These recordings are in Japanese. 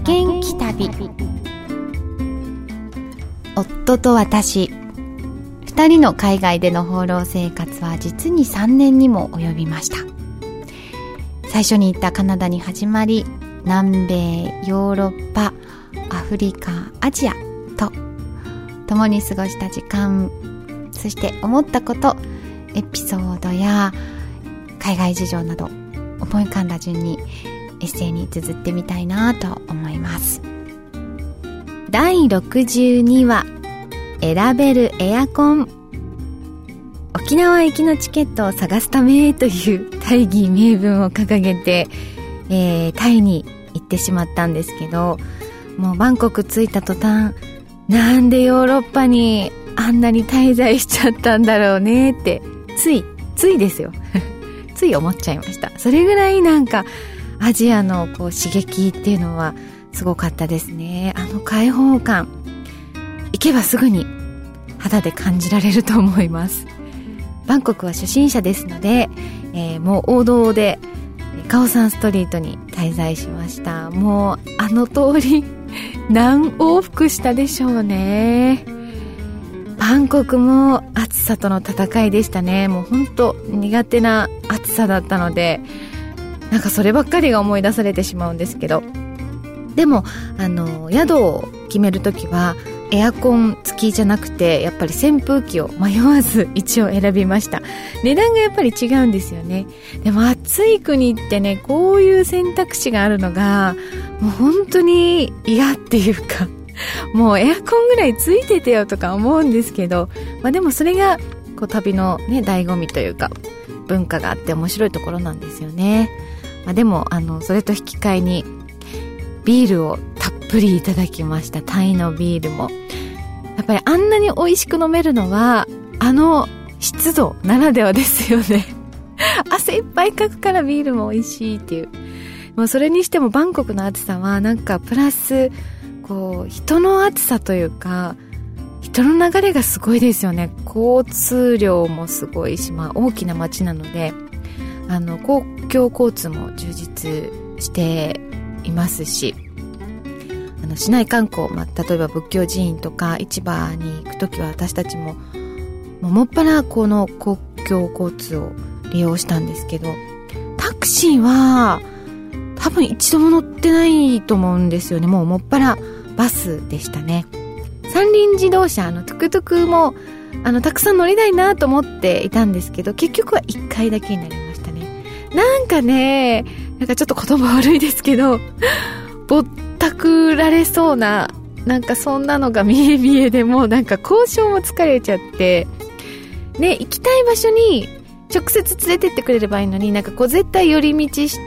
元気旅。夫と私、2人の海外での放浪生活は実に3年にも及びました。最初に行ったカナダに始まり、南米、ヨーロッパ、アフリカ、アジアと共に過ごした時間、そして思ったこと、エピソードや海外事情など思い浮かんだ順にエッセイに綴ってみたいなと思います。第62話、選べるエアコン。沖縄行きのチケットを探すためという大義名分を掲げて、タイに行ってしまったんですけど、もうバンコク着いた途端、なんでヨーロッパにあんなに滞在しちゃったんだろうねってついですよつい思っちゃいました。それぐらいなんかアジアのこう刺激っていうのはすごかったですね。あの開放感、行けばすぐに肌で感じられると思います。バンコクは初心者ですので、もう王道でカオサンストリートに滞在しました。もうあの通り何往復したでしょうね。バンコクも暑さとの戦いでしたね。もう本当苦手な暑さだったので、なんかそればっかりが思い出されてしまうんですけど、でも宿を決めるときはエアコン付きじゃなくて、やっぱり扇風機を迷わず一応選びました。値段がやっぱり違うんですよね。でも暑い国ってね、こういう選択肢があるのがもう本当に嫌っていうか、もうエアコンぐらいついててよとか思うんですけど、でもそれがこう旅のね醍醐味というか文化があって面白いところなんですよね。でもそれと引き換えにビールをたっぷりいただきました。タイのビールもやっぱりあんなに美味しく飲めるのは湿度ならではですよね汗いっぱいかくからビールも美味しいっていう。もうそれにしてもバンコクの暑さはなんかプラスこう人の暑さというか、人の流れがすごいですよね。交通量もすごいし、大きな街なので公共交通も充実していますし、市内観光、例えば仏教寺院とか市場に行くときは私たちももっぱらこの公共交通を利用したんですけど、タクシーは多分一度も乗ってないと思うんですよね。もっぱらバスでしたね。三輪自動車トゥクトゥクもたくさん乗りたいなと思っていたんですけど、結局は1回だけになりましたね。なんかちょっと言葉悪いですけど、ぼったくられそうな、なんかそんなのが見え見えで、もうなんか交渉も疲れちゃってね、行きたい場所に直接連れてってくれればいいのに、なんかこう絶対寄り道して、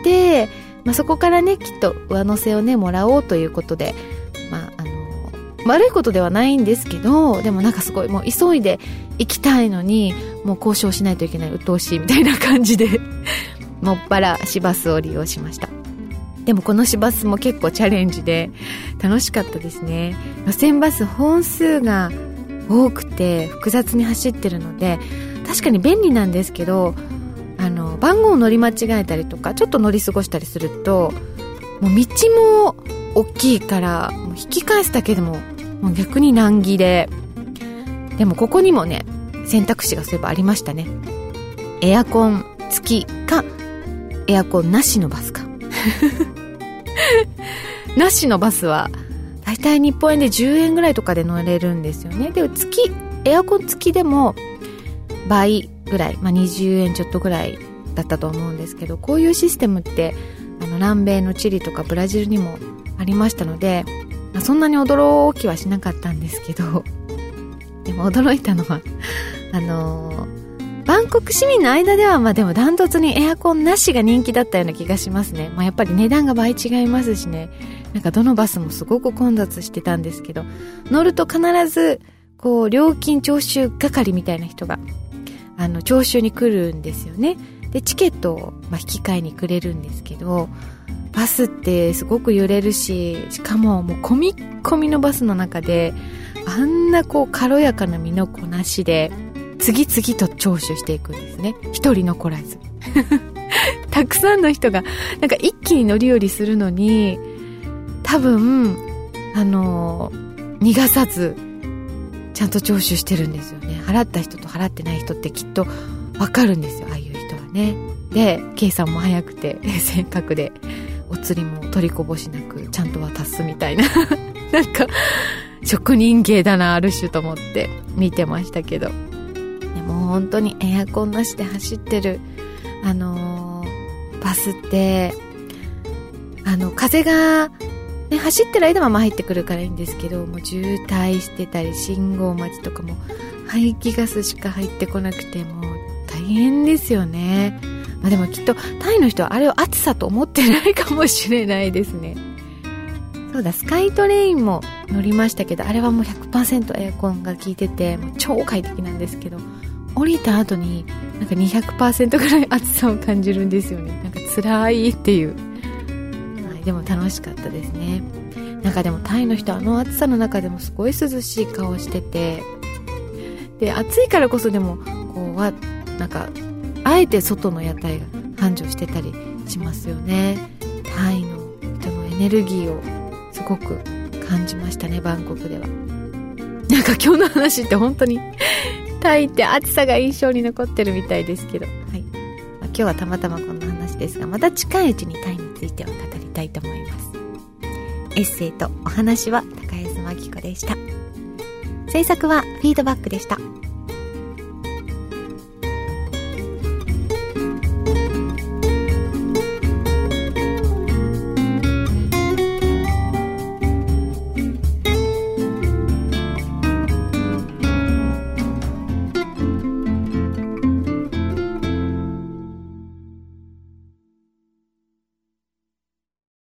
そこからねきっと上乗せをねもらおうということで、悪いことではないんですけど、でもなんかすごいもう急いで行きたいのにもう交渉しないといけない、鬱陶しいみたいな感じでもっぱら市バスを利用しました。でもこの市バスも結構チャレンジで楽しかったですね。路線バス本数が多くて複雑に走ってるので確かに便利なんですけど、番号を乗り間違えたりとかちょっと乗り過ごしたりすると、もう道も大きいからもう引き返すだけでもう逆に難儀で、でもここにもね選択肢がそういえばありましたね。エアコン付きかエアコンなしのバスかなしのバスはだいたい日本円で10円ぐらいとかで乗れるんですよね。でエアコン付きでも倍ぐらい、20円ちょっとぐらいだったと思うんですけど、こういうシステムって南米のチリとかブラジルにもありましたので、そんなに驚きはしなかったんですけど、でも驚いたのはバンコク市民の間ではでもダントツにエアコンなしが人気だったような気がしますね。やっぱり値段が倍違いますしね、なんかどのバスもすごく混雑してたんですけど、乗ると必ずこう料金徴収係みたいな人が徴収に来るんですよね。でチケットを引き換えにくれるんですけど、バスってすごく揺れるし、しかももう込み込みのバスの中であんなこう軽やかな身のこなしで次々と徴収していくんですね。一人残らずたくさんの人がなんか一気に乗り降りするのに、 多分逃がさずちゃんと徴収してるんですよね。払った人と払ってない人ってきっと分かるんですよ、ああいう人はね。で計算も早くて正確で、お釣りも取りこぼしなくちゃんと渡すみたいななんか職人芸だな、ある種と思って見てましたけど、でも本当にエアコンなしで走ってるバスって風が、ね、走ってる間は入ってくるからいいんですけど、もう渋滞してたり信号待ちとかも排気ガスしか入ってこなくてもう大変ですよね。でもきっとタイの人はあれを暑さと思ってないかもしれないですね。そうだ、スカイトレインも乗りましたけど、あれはもう 100% エアコンが効いててもう超快適なんですけど、降りた後になんか 200% ぐらい暑さを感じるんですよね。なんか辛いっていう、でも楽しかったですね。なんかでもタイの人暑さの中でもすごい涼しい顔してて、で暑いからこそでもなんかあえて外の屋台が繁盛してたりしますよね。タイの人のエネルギーをすごく感じましたね、バンコクでは。なんか今日の話って本当にタイって暑さが印象に残ってるみたいですけど、今日はたまたまこんな話ですが、また近いうちにタイについては語りたいと思います。エッセイとお話は高安真紀子でした。制作はフィードバックでした。